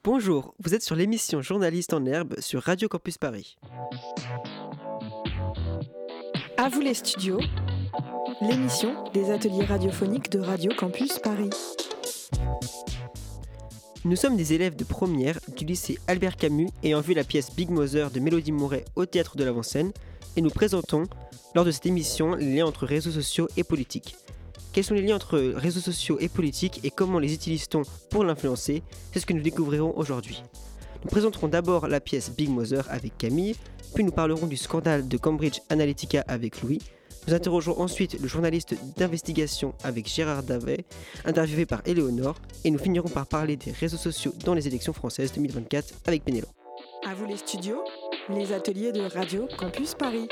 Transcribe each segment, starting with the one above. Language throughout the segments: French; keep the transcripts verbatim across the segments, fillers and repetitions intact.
Bonjour, vous êtes sur l'émission Journaliste en herbe sur Radio Campus Paris. À vous les studios, l'émission des ateliers radiophoniques de Radio Campus Paris. Nous sommes des élèves de première du lycée Albert Camus ayant vu la pièce Big Mother de Mélodie Mouret au théâtre de l'Avant-Scène et nous présentons, lors de cette émission, les liens entre réseaux sociaux et politique. Quels sont les liens entre réseaux sociaux et politique et comment les utilise-t-on pour l'influencer? C'est ce que nous découvrirons aujourd'hui. Nous présenterons d'abord la pièce Big Mother avec Camille, puis nous parlerons du scandale de Cambridge Analytica avec Louis. Nous interrogerons ensuite le journaliste d'investigation avec Gérard Davet, interviewé par Éléonore, et nous finirons par parler des réseaux sociaux dans les élections françaises deux mille vingt-quatre avec Pénélope. À vous les studios, les ateliers de Radio Campus Paris.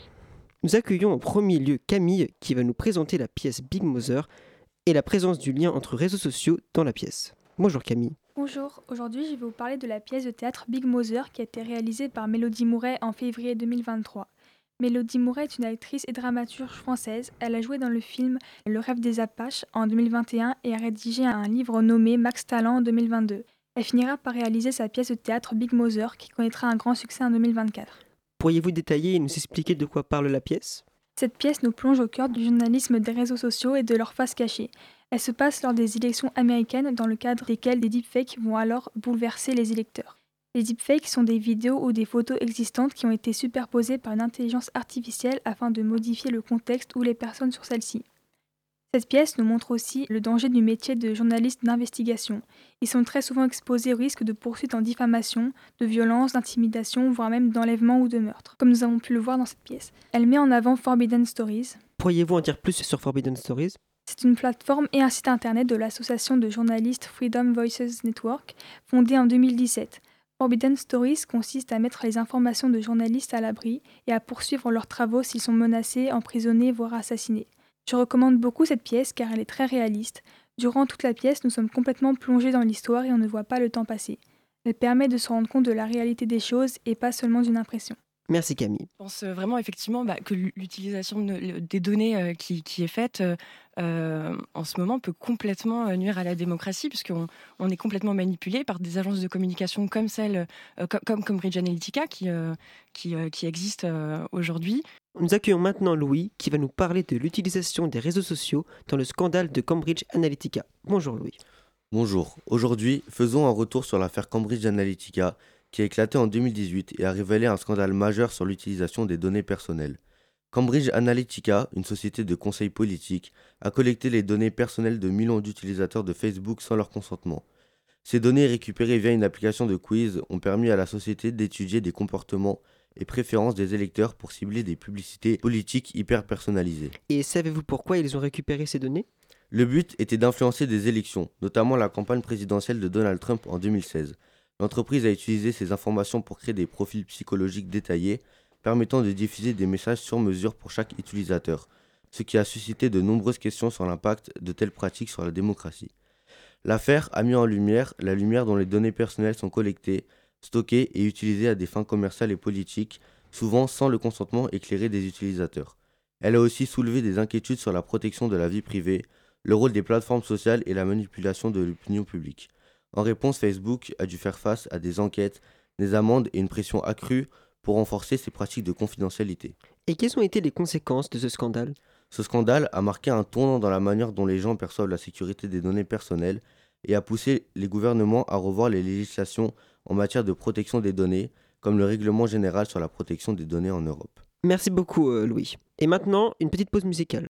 Nous accueillons en premier lieu Camille qui va nous présenter la pièce Big Mother et la présence du lien entre réseaux sociaux dans la pièce. Bonjour Camille. Bonjour, aujourd'hui je vais vous parler de la pièce de théâtre Big Mother qui a été réalisée par Mélodie Mouret en février deux mille vingt-trois. Mélodie Mouret est une actrice et dramaturge française. Elle a joué dans le film Le rêve des Apaches en deux mille vingt et un et a rédigé un livre nommé Max Talent en deux mille vingt-deux. Elle finira par réaliser sa pièce de théâtre Big Mother qui connaîtra un grand succès en deux mille vingt-quatre. Pourriez-vous détailler et nous expliquer de quoi parle la pièce ? Cette pièce nous plonge au cœur du journalisme des réseaux sociaux et de leurs faces cachées. Elle se passe lors des élections américaines dans le cadre desquelles des deepfakes vont alors bouleverser les électeurs. Les deepfakes sont des vidéos ou des photos existantes qui ont été superposées par une intelligence artificielle afin de modifier le contexte ou les personnes sur celle-ci. Cette pièce nous montre aussi le danger du métier de journaliste d'investigation. Ils sont très souvent exposés au risque de poursuites en diffamation, de violence, d'intimidation, voire même d'enlèvement ou de meurtre, comme nous avons pu le voir dans cette pièce. Elle met en avant Forbidden Stories. Pourriez-vous en dire plus sur Forbidden Stories ? C'est une plateforme et un site internet de l'association de journalistes Freedom Voices Network, fondée en deux mille dix-sept. Forbidden Stories consiste à mettre les informations de journalistes à l'abri et à poursuivre leurs travaux s'ils sont menacés, emprisonnés, voire assassinés. Je recommande beaucoup cette pièce car elle est très réaliste. Durant toute la pièce, nous sommes complètement plongés dans l'histoire et on ne voit pas le temps passer. Elle permet de se rendre compte de la réalité des choses et pas seulement d'une impression. Merci Camille. Je pense vraiment effectivement bah, que l'utilisation de, des données euh, qui, qui est faite euh, en ce moment peut complètement nuire à la démocratie puisqu'on on est complètement manipulé par des agences de communication comme celle, euh, comme, comme Cambridge Analytica qui, euh, qui, euh, qui existe euh, aujourd'hui. Nous accueillons maintenant Louis qui va nous parler de l'utilisation des réseaux sociaux dans le scandale de Cambridge Analytica. Bonjour Louis. Bonjour. Aujourd'hui, faisons un retour sur l'affaire Cambridge Analytica qui a éclaté en deux mille dix-huit et a révélé un scandale majeur sur l'utilisation des données personnelles. Cambridge Analytica, une société de conseil politique, a collecté les données personnelles de millions d'utilisateurs de Facebook sans leur consentement. Ces données récupérées via une application de quiz ont permis à la société d'étudier des comportements et préférences des électeurs pour cibler des publicités politiques hyper personnalisées. Et savez-vous pourquoi ils ont récupéré ces données ? Le but était d'influencer des élections, notamment la campagne présidentielle de Donald Trump en deux mille seize. L'entreprise a utilisé ces informations pour créer des profils psychologiques détaillés, permettant de diffuser des messages sur mesure pour chaque utilisateur, ce qui a suscité de nombreuses questions sur l'impact de telles pratiques sur la démocratie. L'affaire a mis en lumière la lumière dont les données personnelles sont collectées, stockées et utilisées à des fins commerciales et politiques, souvent sans le consentement éclairé des utilisateurs. Elle a aussi soulevé des inquiétudes sur la protection de la vie privée, le rôle des plateformes sociales et la manipulation de l'opinion publique. En réponse, Facebook a dû faire face à des enquêtes, des amendes et une pression accrue pour renforcer ses pratiques de confidentialité. Et quelles ont été les conséquences de ce scandale ? Ce scandale a marqué un tournant dans la manière dont les gens perçoivent la sécurité des données personnelles et a poussé les gouvernements à revoir les législations en matière de protection des données, comme le règlement général sur la protection des données en Europe. Merci beaucoup euh, Louis. Et maintenant, une petite pause musicale.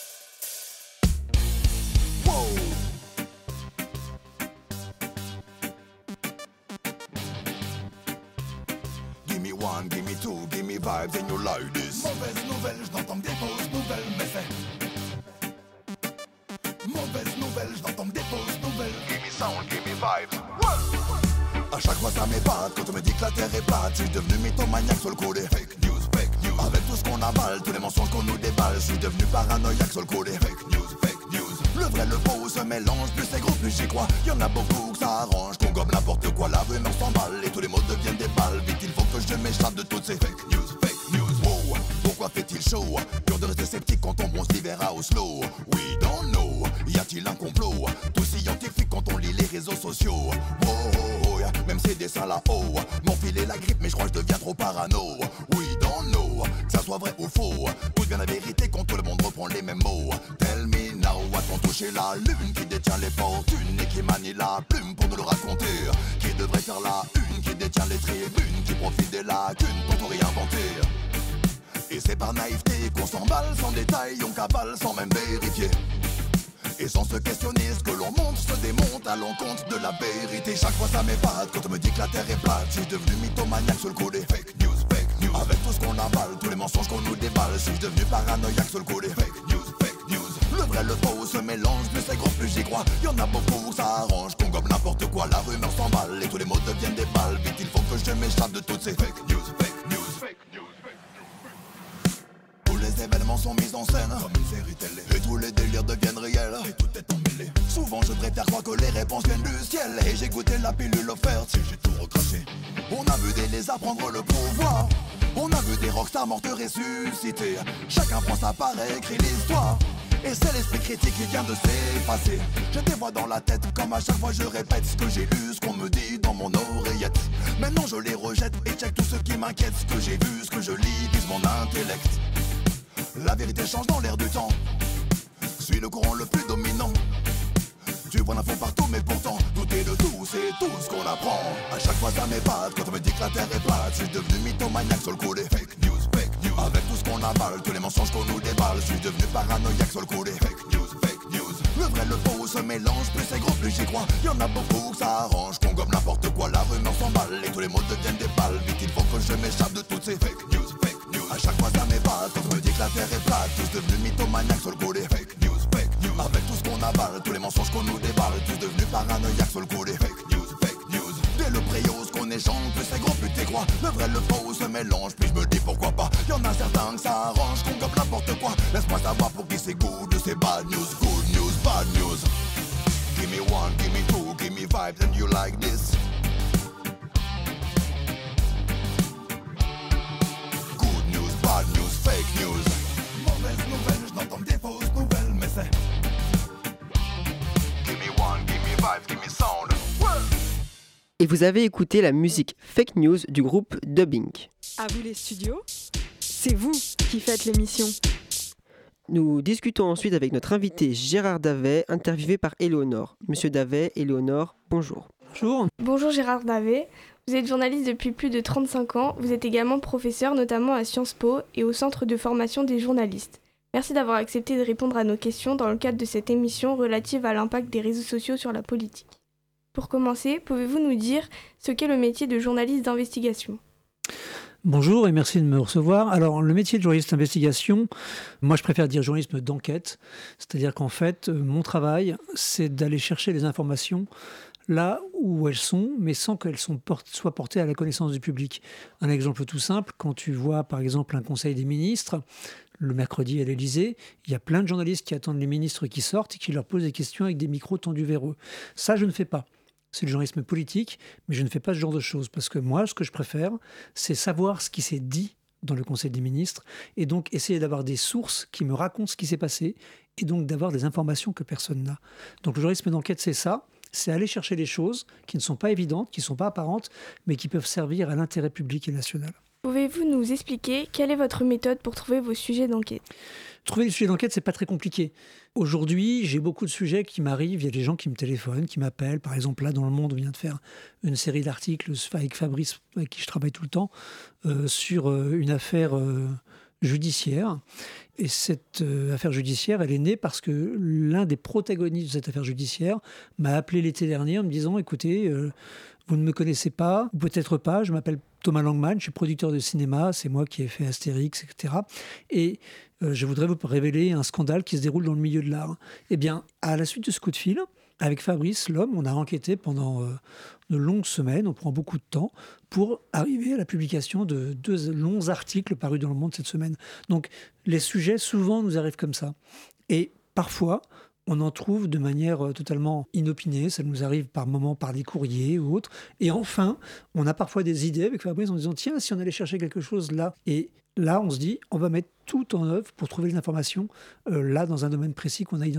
One, give me two, give me vibes and you like this. Mauvaise nouvelle, je n'entends que des fausses nouvelles, mais c'est mauvaise nouvelle, je n'entends que des fausses nouvelles. Give me sound, give me vibes. Ouais. À chaque fois ça m'épate quand on me dit que la terre est plate. Je suis devenu mythomaniaque sur le coup des fake news, fake news. Avec tout ce qu'on avale, tous les mensonges qu'on nous déballe, je suis devenu paranoïaque sur le coup des fake news, fake news. Le vrai, le faux se mélange, plus c'est gros, plus j'y crois. Y'en a beaucoup que ça arrange, qu'on gobe n'importe quoi, la rumeur s'emballe et tous les mots deviennent des balles. Vite il faut que je m'échappe de toutes ces fake news, fake news. Wow, pourquoi fait-il chaud? Dur de rester sceptique quand on bronze l'hiver à Oslo. We don't know, y a-t-il un complot? Tout scientifique quand on lit les réseaux sociaux. Wow, ces dessins là-haut. M'enfiler la grippe mais je crois que je deviens trop parano. Oui, don't know, que ça soit vrai ou faux. Où vient la vérité quand tout le monde reprend les mêmes mots. Tell me now, a-t-on touché la lune qui détient les fortunes et qui manie la plume pour nous le raconter? Qui devrait faire la une, qui détient les tribunes, qui profite des lacunes pour tout réinventer? Et c'est par naïveté qu'on s'emballe sans détail, on cavale sans même vérifier. Et sans se questionner, ce que l'on monte se démonte à l'encontre de la vérité. Chaque fois ça m'épate quand on me dit que la terre est plate. Je suis devenu mythomaniaque sur le coup des fake news, fake news. Avec tout ce qu'on avale, tous les mensonges qu'on nous déballe. Je suis devenu paranoïaque sur le coup des fake news, fake news. Le vrai, le faux se mélange, plus c'est gros, plus j'y crois. Y'en a beaucoup, ça arrange, qu'on gobe n'importe quoi. La rumeur s'emballe et tous les mots deviennent des balles. Vite, il faut que je m'échappe de toutes ces fake news, fake news, fake news. Les événements sont mis en scène comme une série télé. Et tous les délires deviennent réels. Et tout est emmêlé. Souvent je préfère croire que les réponses viennent du ciel. Et j'ai goûté la pilule offerte, si j'ai tout recraché. On a vu des lézards prendre le pouvoir. On a vu des rockstars mortes ressusciter. Chacun prend sa part et écrit l'histoire. Et c'est l'esprit critique qui vient de s'effacer. J'ai des voix dans la tête, comme à chaque fois je répète ce que j'ai lu, ce qu'on me dit dans mon oreillette. Maintenant je les rejette et check tout ce qui m'inquiète. Ce que j'ai vu, ce que je lis, vise mon intellect. La vérité change dans l'air du temps. Suis le courant le plus dominant. Tu vois l'info partout mais pourtant douter de tout, c'est tout ce qu'on apprend. À chaque fois ça m'épate quand on me dit que la terre est plate. Je suis devenu mythomaniaque sur le coup des fake news, fake news. Avec tout ce qu'on avale, tous les mensonges qu'on nous déballe. Je suis devenu paranoïaque sur le coup des fake news, fake news. Le vrai, le faux se mélange, plus c'est gros, plus j'y crois. Y'en a beaucoup que ça arrange, qu'on gobe n'importe quoi. La rumeur s'emballe et tous les mots deviennent des balles. Vite il faut que je m'échappe de toutes ces fake news, fake news. À chaque fois ça m'épate quand on me dit que la terre est plate. Tous devenus mythomaniaques sur le coup des fake news, fake news. Avec tout ce qu'on avale, tous les mensonges qu'on nous déballe. Tous devenus paranoïaques sur le coup des fake news, fake news. Dès le préau, ce qu'on échange, plus c'est gros, plus t'y crois. Le vrai, le faux se mélange, puis je me dis pourquoi pas. Y'en a certains que ça arrange, qu'on gobe n'importe quoi. Laisse-moi savoir pour qui c'est good, c'est bad news, good news, bad news. Give me one, give me two, give me vibes and you like this. Good news, bad news, fake news. Mauvaises nouvelles, je n'entends des fausses nouvelles, mais c'est. Give me one, give me vibes, give me sound. Ouais. Et vous avez écouté la musique Fake News du groupe Dubbing. À vous les studios, c'est vous qui faites l'émission. Nous discutons ensuite avec notre invité Gérard Davet, interviewé par Éléonore. Monsieur Davet, Éléonore, bonjour. Bonjour. Bonjour Gérard Davet, vous êtes journaliste depuis plus de trente-cinq ans, vous êtes également professeur notamment à Sciences Po et au Centre de formation des journalistes. Merci d'avoir accepté de répondre à nos questions dans le cadre de cette émission relative à l'impact des réseaux sociaux sur la politique. Pour commencer, pouvez-vous nous dire ce qu'est le métier de journaliste d'investigation ? Bonjour et merci de me recevoir. Alors, le métier de journaliste d'investigation, moi je préfère dire journalisme d'enquête, c'est-à-dire qu'en fait, mon travail, c'est d'aller chercher les informations là où elles sont, mais sans qu'elles soient portées à la connaissance du public. Un exemple tout simple, quand tu vois par exemple un conseil des ministres, le mercredi à l'Élysée, il y a plein de journalistes qui attendent les ministres qui sortent et qui leur posent des questions avec des micros tendus vers eux. Ça, je ne fais pas. C'est le journalisme politique, mais je ne fais pas ce genre de choses. Parce que moi, ce que je préfère, c'est savoir ce qui s'est dit dans le Conseil des ministres et donc essayer d'avoir des sources qui me racontent ce qui s'est passé et donc d'avoir des informations que personne n'a. Donc le journalisme d'enquête, c'est ça. C'est aller chercher des choses qui ne sont pas évidentes, qui ne sont pas apparentes, mais qui peuvent servir à l'intérêt public et national. Pouvez-vous nous expliquer quelle est votre méthode pour trouver vos sujets d'enquête ? Trouver les sujets d'enquête, c'est pas très compliqué. Aujourd'hui, j'ai beaucoup de sujets qui m'arrivent. Il y a des gens qui me téléphonent, qui m'appellent. Par exemple, là, dans Le Monde, on vient de faire une série d'articles avec Fabrice, avec qui je travaille tout le temps, euh, sur euh, une affaire euh, judiciaire. Et cette euh, affaire judiciaire, elle est née parce que l'un des protagonistes de cette affaire judiciaire m'a appelé l'été dernier en me disant « Écoutez, euh, vous ne me connaissez pas, ou peut-être pas, je m'appelle Thomas Langman, je suis producteur de cinéma, c'est moi qui ai fait Astérix, et cetera. Et euh, je voudrais vous révéler un scandale qui se déroule dans le milieu de l'art. » Eh bien, à la suite de ce coup de fil, avec Fabrice, l'homme, on a enquêté pendant euh, de longues semaines, on prend beaucoup de temps, pour arriver à la publication de deux longs articles parus dans Le Monde cette semaine. Donc, les sujets, souvent, nous arrivent comme ça. Et parfois, on en trouve de manière totalement inopinée. Ça nous arrive par moments par des courriers ou autres. Et enfin, on a parfois des idées avec Fabrice en disant « Tiens, si on allait chercher quelque chose là ». Et là, on se dit « On va mettre tout en œuvre pour trouver les informations euh, là, dans un domaine précis qu'on a identifié ».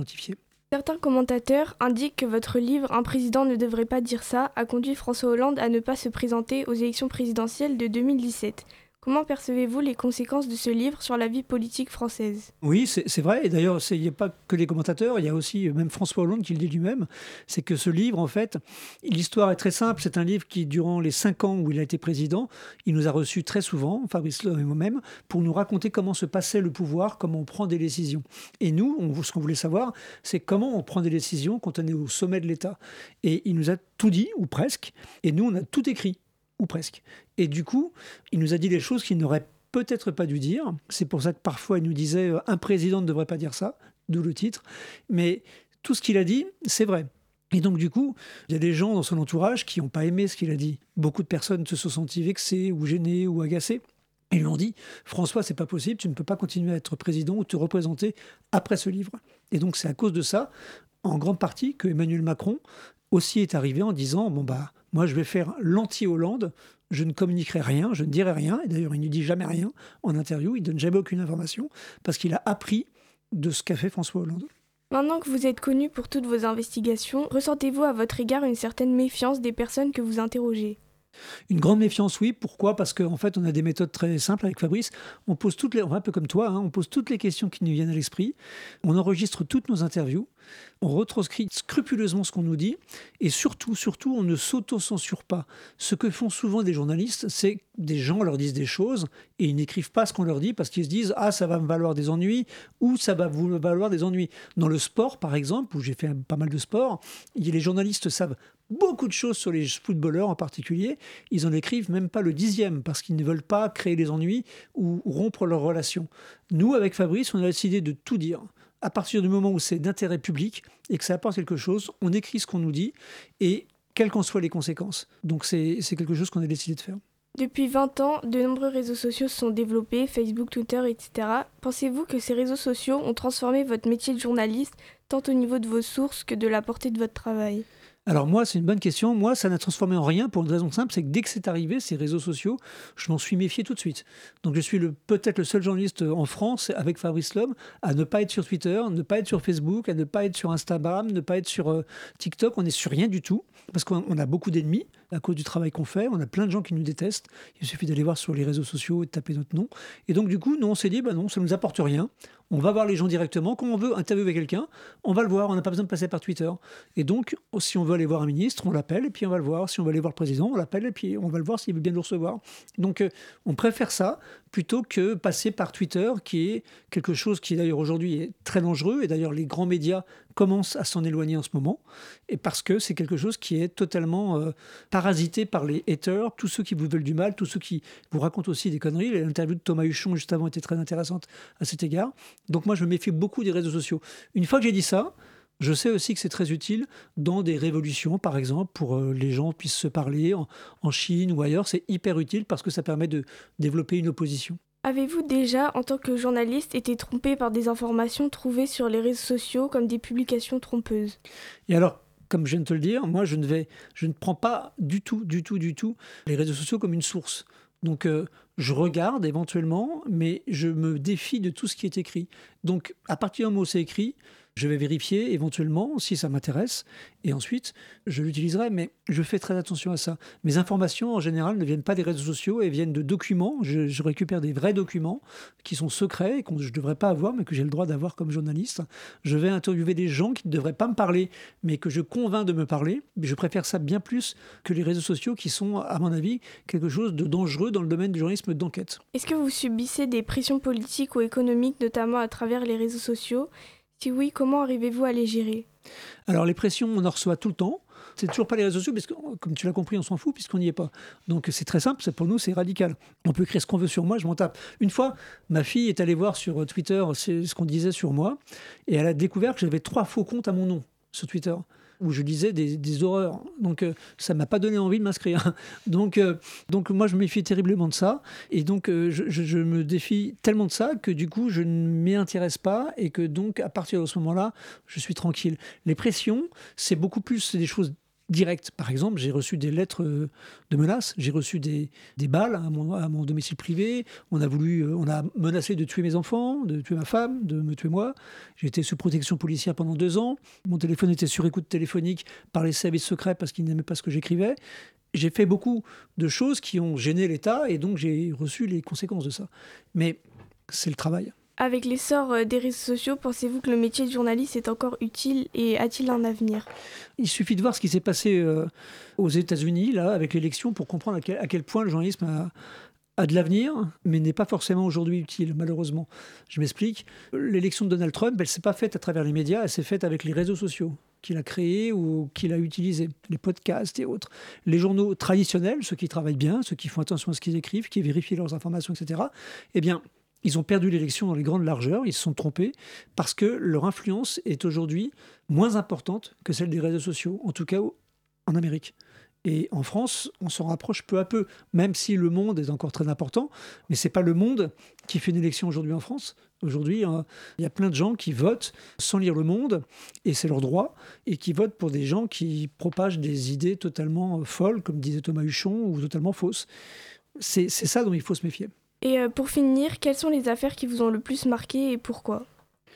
Certains commentateurs indiquent que votre livre « Un président ne devrait pas dire ça » a conduit François Hollande à ne pas se présenter aux élections présidentielles de deux mille dix-sept. Comment percevez-vous les conséquences de ce livre sur la vie politique française ? Oui, c'est, c'est vrai. Et d'ailleurs, il n'y a pas que les commentateurs, il y a aussi même François Hollande qui le dit lui-même. C'est que ce livre, en fait, l'histoire est très simple. C'est un livre qui, durant les cinq ans où il a été président, il nous a reçus très souvent, Fabrice Lhomme et moi-même, pour nous raconter comment se passait le pouvoir, comment on prend des décisions. Et nous, on, ce qu'on voulait savoir, c'est comment on prend des décisions quand on est au sommet de l'État. Et il nous a tout dit, ou presque. Et nous, on a tout écrit. Ou presque. Et du coup, il nous a dit des choses qu'il n'aurait peut-être pas dû dire. C'est pour ça que parfois, il nous disait euh, « un président ne devrait pas dire ça », d'où le titre. Mais tout ce qu'il a dit, c'est vrai. Et donc, du coup, il y a des gens dans son entourage qui n'ont pas aimé ce qu'il a dit. Beaucoup de personnes se sont senties vexées ou gênées ou agacées. Ils lui ont dit « François, c'est pas possible, tu ne peux pas continuer à être président ou te représenter après ce livre ». Et donc, c'est à cause de ça, en grande partie, que Emmanuel Macron aussi est arrivé en disant « Bon, bah, moi, je vais faire l'anti-Hollande, je ne communiquerai rien, je ne dirai rien. » Et d'ailleurs, il ne dit jamais rien en interview, il ne donne jamais aucune information, parce qu'il a appris de ce qu'a fait François Hollande. Maintenant que vous êtes connu pour toutes vos investigations, ressentez-vous à votre égard une certaine méfiance des personnes que vous interrogez ? Une grande méfiance, oui. Pourquoi ? Parce qu'en fait, on a des méthodes très simples avec Fabrice. On pose toutes les, on va un peu comme toi, hein, on pose toutes les questions qui nous viennent à l'esprit. On enregistre toutes nos interviews. On retranscrit scrupuleusement ce qu'on nous dit. Et surtout, surtout, on ne s'auto-censure pas. Ce que font souvent des journalistes, c'est que des gens leur disent des choses et ils n'écrivent pas ce qu'on leur dit parce qu'ils se disent « Ah, ça va me valoir des ennuis » ou « Ça va vous valoir des ennuis ». Dans le sport, par exemple, où j'ai fait pas mal de sport, les journalistes savent beaucoup de choses sur les footballeurs en particulier. Ils en écrivent même pas le dixième parce qu'ils ne veulent pas créer des ennuis ou rompre leurs relations. Nous, avec Fabrice, on a décidé de tout dire. À partir du moment où c'est d'intérêt public et que ça apporte quelque chose, on écrit ce qu'on nous dit et quelles qu'en soient les conséquences. Donc c'est, c'est quelque chose qu'on a décidé de faire. Depuis vingt ans, de nombreux réseaux sociaux se sont développés, Facebook, Twitter, et cetera. Pensez-vous que ces réseaux sociaux ont transformé votre métier de journaliste, tant au niveau de vos sources que de la portée de votre travail ? Alors moi, c'est une bonne question. Moi, ça n'a transformé en rien pour une raison simple, c'est que dès que c'est arrivé, ces réseaux sociaux, je m'en suis méfié tout de suite. Donc je suis le, peut-être le seul journaliste en France, avec Fabrice Lhomme, à ne pas être sur Twitter, ne pas être sur Facebook, à ne pas être sur Instagram, ne pas être sur euh, TikTok. On n'est sur rien du tout, parce qu'on on a beaucoup d'ennemis à cause du travail qu'on fait. On a plein de gens qui nous détestent. Il suffit d'aller voir sur les réseaux sociaux et de taper notre nom. Et donc du coup, nous, on s'est dit, bah non, ça ne nous apporte rien. On va voir les gens directement. Quand on veut interviewer quelqu'un, on va le voir. On n'a pas besoin de passer par Twitter. Et donc, si on veut aller voir un ministre, on l'appelle et puis on va le voir. Si on veut aller voir le président, on l'appelle et puis on va le voir s'il veut bien nous recevoir. Donc, euh, on préfère ça plutôt que passer par Twitter, qui est quelque chose qui d'ailleurs aujourd'hui est très dangereux. Et d'ailleurs, les grands médias commencent à s'en éloigner en ce moment. Et parce que c'est quelque chose qui est totalement euh, parasité par les haters, tous ceux qui vous veulent du mal, tous ceux qui vous racontent aussi des conneries. L'interview de Thomas Huchon juste avant était très intéressante à cet égard. Donc moi, je me méfie beaucoup des réseaux sociaux. Une fois que j'ai dit ça, je sais aussi que c'est très utile dans des révolutions, par exemple, pour que les gens puissent se parler en, en Chine ou ailleurs. C'est hyper utile parce que ça permet de développer une opposition. Avez-vous déjà, en tant que journaliste, été trompé par des informations trouvées sur les réseaux sociaux comme des publications trompeuses ? Et alors, comme je viens de te le dire, moi, je ne, vais, je ne prends pas du tout, du tout, du tout les réseaux sociaux comme une source. Donc, euh, je regarde éventuellement, mais je me défie de tout ce qui est écrit. Donc, à partir du moment où c'est écrit, je vais vérifier éventuellement si ça m'intéresse et ensuite je l'utiliserai, mais je fais très attention à ça. Mes informations en général ne viennent pas des réseaux sociaux, elles viennent de documents. Je, je récupère des vrais documents qui sont secrets et que je ne devrais pas avoir mais que j'ai le droit d'avoir comme journaliste. Je vais interviewer des gens qui ne devraient pas me parler mais que je convainc de me parler. Mais je préfère ça bien plus que les réseaux sociaux qui sont à mon avis quelque chose de dangereux dans le domaine du journalisme d'enquête. Est-ce que vous subissez des pressions politiques ou économiques notamment à travers les réseaux sociaux ? Si oui, comment arrivez-vous à les gérer ? Alors les pressions, on en reçoit tout le temps. C'est toujours pas les réseaux sociaux, parce que, comme tu l'as compris, on s'en fout puisqu'on n'y est pas. Donc c'est très simple, pour nous c'est radical. On peut écrire ce qu'on veut sur moi, je m'en tape. Une fois, ma fille est allée voir sur Twitter ce qu'on disait sur moi, et elle a découvert que j'avais trois faux comptes à mon nom sur Twitter, où je disais des, des horreurs. Donc euh, ça ne m'a pas donné envie de m'inscrire. Donc, euh, donc moi je me méfie terriblement de ça. Et donc euh, je, je, je me défie tellement de ça que du coup je ne m'y intéresse pas et que donc à partir de ce moment-là, je suis tranquille. Les pressions, c'est beaucoup plus c'est des choses directes. Par exemple, j'ai reçu des lettres de menaces, j'ai reçu des, des balles à mon, à mon domicile privé, on a, voulu, on a menacé de tuer mes enfants, de tuer ma femme, de me tuer moi. J'ai été sous protection policière pendant deux ans. Mon téléphone était sur écoute téléphonique par les services secrets parce qu'ils n'aimaient pas ce que j'écrivais. J'ai fait beaucoup de choses qui ont gêné l'État et donc j'ai reçu les conséquences de ça. Mais c'est le travail. Avec l'essor des réseaux sociaux, pensez-vous que le métier de journaliste est encore utile et a-t-il un avenir ? Il suffit de voir ce qui s'est passé euh, aux États-Unis là, avec l'élection pour comprendre à quel, à quel point le journalisme a, a de l'avenir, mais n'est pas forcément aujourd'hui utile, malheureusement. Je m'explique. L'élection de Donald Trump, elle ne s'est pas faite à travers les médias, elle s'est faite avec les réseaux sociaux qu'il a créés ou qu'il a utilisés, les podcasts et autres. Les journaux traditionnels, ceux qui travaillent bien, ceux qui font attention à ce qu'ils écrivent, qui vérifient leurs informations, et cetera, eh bien, ils ont perdu l'élection dans les grandes largeurs, ils se sont trompés, parce que leur influence est aujourd'hui moins importante que celle des réseaux sociaux, en tout cas en Amérique. Et en France, on s'en rapproche peu à peu, même si le Monde est encore très important, mais ce n'est pas le Monde qui fait une élection aujourd'hui en France. Aujourd'hui, il hein, y a plein de gens qui votent sans lire le Monde, et c'est leur droit, et qui votent pour des gens qui propagent des idées totalement folles, comme disait Thomas Huchon, ou totalement fausses. C'est, c'est ça dont il faut se méfier. Et euh, pour finir, quelles sont les affaires qui vous ont le plus marqué et pourquoi ?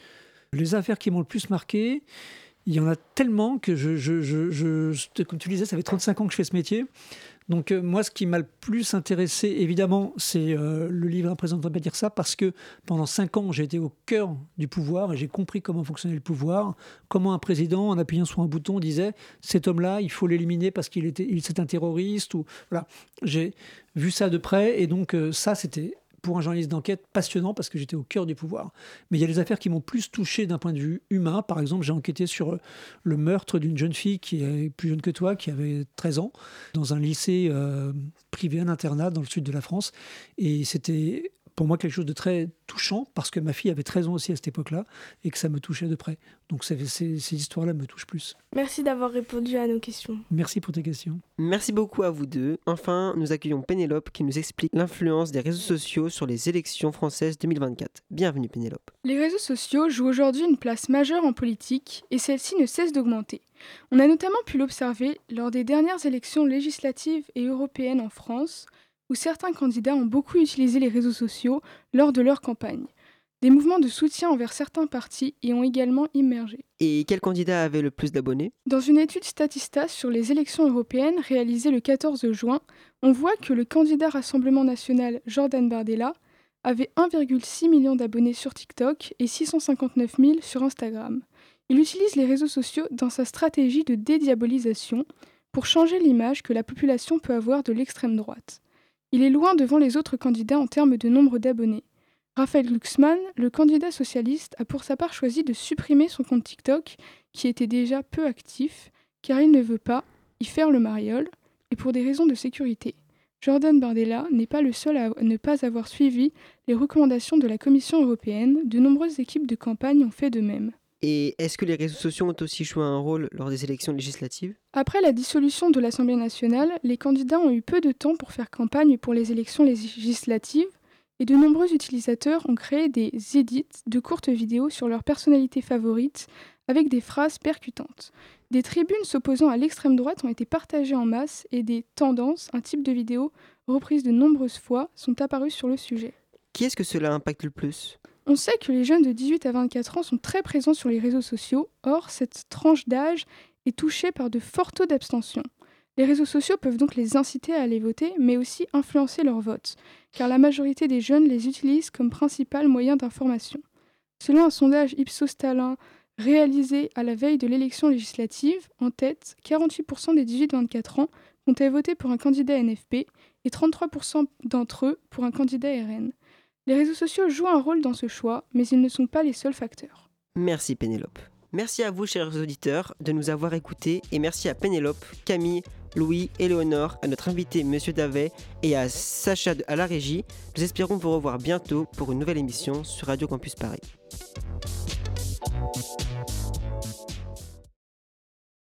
Les affaires qui m'ont le plus marqué, il y en a tellement que, je, je, je, je, comme tu le disais, ça fait trente-cinq ans que je fais ce métier. Donc euh, moi, ce qui m'a le plus intéressé, évidemment, c'est euh, le livre « Un président ne peut pas dire ça », parce que pendant cinq ans, j'ai été au cœur du pouvoir et j'ai compris comment fonctionnait le pouvoir, comment un président, en appuyant sur un bouton, disait « cet homme-là, il faut l'éliminer parce qu'il était, il, c'est un terroriste ». Ou, voilà. J'ai vu ça de près et donc euh, ça, c'était pour un journaliste d'enquête passionnant parce que j'étais au cœur du pouvoir. Mais il y a des affaires qui m'ont plus touché d'un point de vue humain. Par exemple, j'ai enquêté sur le meurtre d'une jeune fille qui est plus jeune que toi, qui avait treize ans, dans un lycée euh, privé, un internat dans le sud de la France. Et c'était pour moi quelque chose de très touchant parce que ma fille avait treize ans aussi à cette époque-là et que ça me touchait de près. Donc ces, ces, ces histoires-là me touchent plus. Merci d'avoir répondu à nos questions. Merci pour tes questions. Merci beaucoup à vous deux. Enfin, nous accueillons Pénélope qui nous explique l'influence des réseaux sociaux sur les élections françaises deux mille vingt-quatre. Bienvenue Pénélope. Les réseaux sociaux jouent aujourd'hui une place majeure en politique et celle-ci ne cesse d'augmenter. On a notamment pu l'observer lors des dernières élections législatives et européennes en France, où certains candidats ont beaucoup utilisé les réseaux sociaux lors de leur campagne. Des mouvements de soutien envers certains partis y ont également immergé. Et quel candidat avait le plus d'abonnés ? Dans une étude Statista sur les élections européennes réalisée le quatorze juin, on voit que le candidat Rassemblement national Jordan Bardella avait un virgule six million d'abonnés sur TikTok et six cent cinquante-neuf mille sur Instagram. Il utilise les réseaux sociaux dans sa stratégie de dédiabolisation pour changer l'image que la population peut avoir de l'extrême droite. Il est loin devant les autres candidats en termes de nombre d'abonnés. Raphaël Glucksmann, le candidat socialiste, a pour sa part choisi de supprimer son compte TikTok, qui était déjà peu actif, car il ne veut pas y faire le mariole, et pour des raisons de sécurité. Jordan Bardella n'est pas le seul à ne pas avoir suivi les recommandations de la Commission européenne, de nombreuses équipes de campagne ont fait de même. Et est-ce que les réseaux sociaux ont aussi joué un rôle lors des élections législatives ? Après la dissolution de l'Assemblée nationale, les candidats ont eu peu de temps pour faire campagne pour les élections législatives et de nombreux utilisateurs ont créé des edits de courtes vidéos sur leurs personnalités favorites avec des phrases percutantes. Des tribunes s'opposant à l'extrême droite ont été partagées en masse et des tendances, un type de vidéo reprise de nombreuses fois, sont apparues sur le sujet. Qui est-ce que cela impacte le plus ? On sait que les jeunes de dix-huit à vingt-quatre ans sont très présents sur les réseaux sociaux, or cette tranche d'âge est touchée par de forts taux d'abstention. Les réseaux sociaux peuvent donc les inciter à aller voter, mais aussi influencer leur vote, car la majorité des jeunes les utilisent comme principal moyen d'information. Selon un sondage Ipsos-Talin réalisé à la veille de l'élection législative, en tête, quarante-huit pour cent des dix-huit à vingt-quatre ans comptaient voter pour un candidat N F P et trente-trois pour cent d'entre eux pour un candidat R N. Les réseaux sociaux jouent un rôle dans ce choix, mais ils ne sont pas les seuls facteurs. Merci Pénélope. Merci à vous, chers auditeurs, de nous avoir écoutés et merci à Pénélope, Camille, Louis, Éléonore, à notre invité Monsieur Davet et à Sacha à la régie. Nous espérons vous revoir bientôt pour une nouvelle émission sur Radio Campus Paris.